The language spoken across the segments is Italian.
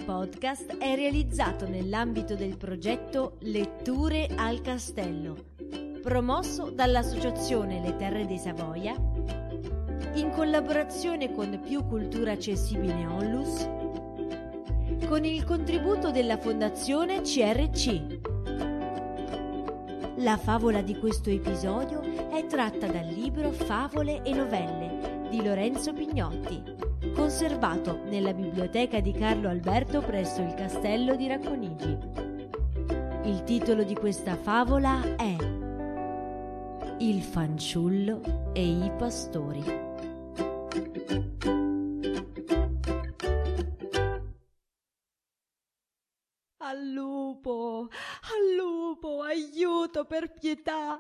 podcast è realizzato nell'ambito del progetto Letture al Castello, promosso dall'Associazione Le Terre di Savoia, in collaborazione con Più Cultura Accessibile Onlus, con il contributo della Fondazione CRC. La favola di questo episodio è tratta dal libro Favole e novelle di Lorenzo Pignotti, conservato nella biblioteca di Carlo Alberto presso il castello di Racconigi. Il titolo di questa favola è Il fanciullo e i pastori. Al lupo, aiuto, per pietà!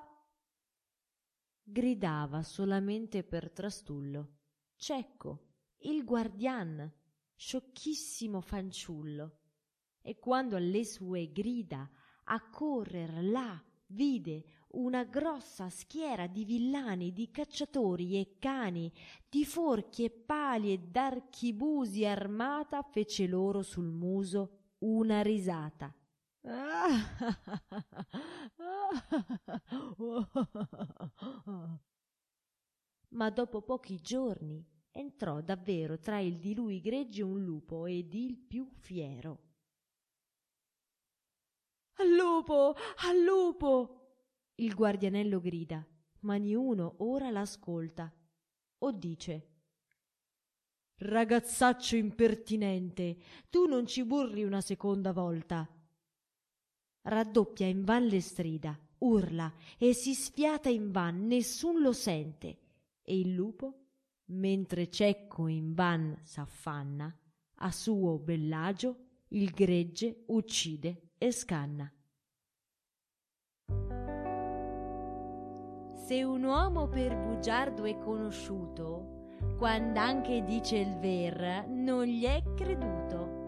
Gridava solamente per trastullo Cecco, il guardian, sciocchissimo fanciullo. E quando alle sue grida a correr là vide una grossa schiera di villani, di cacciatori e cani, di forchi e pali e d'archibusi armata, fece loro sul muso una risata. Ma dopo pochi giorni entrò davvero tra il di lui gregge un lupo ed il più fiero. Al lupo, al lupo! Il guardianello grida, ma niuno ora l'ascolta. O dice: Ragazzaccio impertinente, tu non ci burri una seconda volta. Raddoppia invan le strida, urla e si sfiata invan, nessun lo sente, e il lupo, mentre Cecco invan s'affanna, a suo bellagio il gregge uccide e scanna. Se un uomo per bugiardo è conosciuto, quand'anche dice il ver, non gli è creduto.